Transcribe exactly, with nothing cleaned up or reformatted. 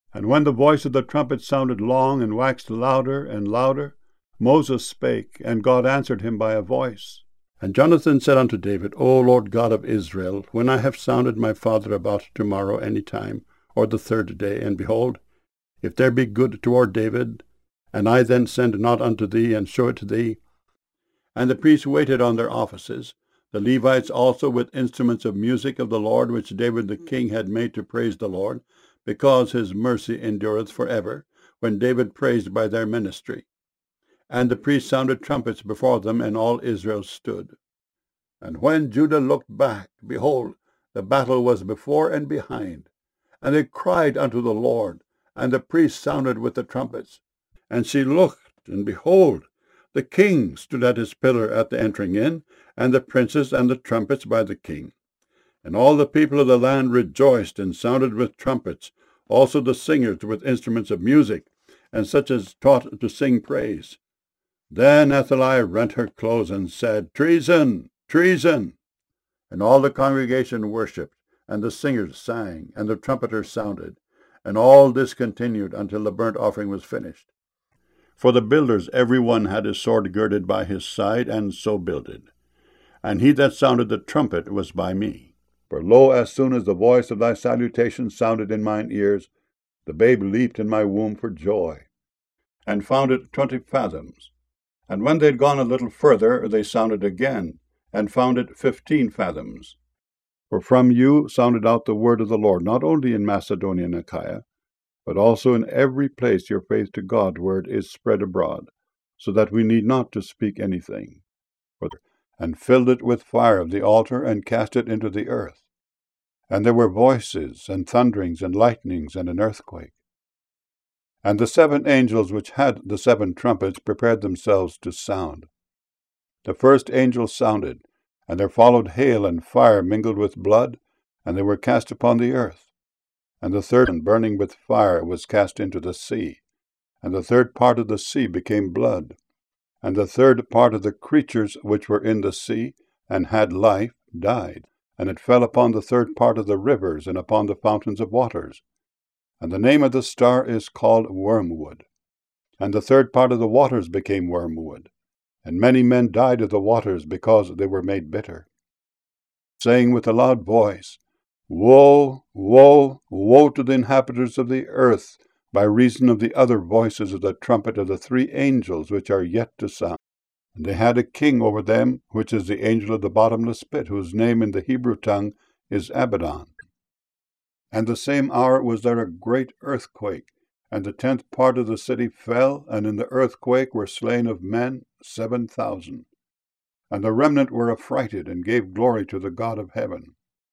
And when the voice of the trumpet sounded long and waxed louder and louder, Moses spake, and God answered him by a voice. And Jonathan said unto David, O Lord God of Israel, when I have sounded my father about tomorrow any time, or the third day, and behold, if there be good toward David, and I then send not unto thee, and show it to thee. And the priests waited on their offices, the Levites also with instruments of music of the Lord, which David the king had made to praise the Lord, because his mercy endureth for ever, when David praised by their ministry. And the priests sounded trumpets before them, and all Israel stood. And when Judah looked back, behold, the battle was before and behind. And they cried unto the Lord, and the priests sounded with the trumpets. And she looked, and behold, the king stood at his pillar at the entering in, and the princes and the trumpets by the king. And all the people of the land rejoiced, and sounded with trumpets, also the singers with instruments of music, and such as taught to sing praise. Then Athaliah rent her clothes, and said, Treason! Treason! And all the congregation worshipped, and the singers sang, and the trumpeters sounded. And all this continued until the burnt offering was finished. For the builders every one had his sword girded by his side, and so builded. And he that sounded the trumpet was by me. For lo, as soon as the voice of thy salutation sounded in mine ears, the babe leaped in my womb for joy, and found it twenty fathoms. And when they had gone a little further, they sounded again, and found it fifteen fathoms. For from you sounded out the word of the Lord, not only in Macedonia and Achaia, but also in every place your faith to God word is spread abroad, so that we need not to speak anything. And filled it with fire of the altar, and cast it into the earth. And there were voices, and thunderings, and lightnings, and an earthquake. And the seven angels which had the seven trumpets prepared themselves to sound. The first angel sounded, and there followed hail and fire mingled with blood, and they were cast upon the earth. And the third, burning with fire, was cast into the sea. And the third part of the sea became blood. And the third part of the creatures which were in the sea, and had life, died. And it fell upon the third part of the rivers, and upon the fountains of waters. And the name of the star is called Wormwood. And the third part of the waters became wormwood. And many men died of the waters, because they were made bitter, saying with a loud voice, Woe, woe, woe to the inhabitants of the earth, by reason of the other voices of the trumpet of the three angels which are yet to sound. And they had a king over them, which is the angel of the bottomless pit, whose name in the Hebrew tongue is Abaddon. And the same hour was there a great earthquake, and the tenth part of the city fell, and in the earthquake were slain of men seven thousand. And the remnant were affrighted, and gave glory to the God of heaven.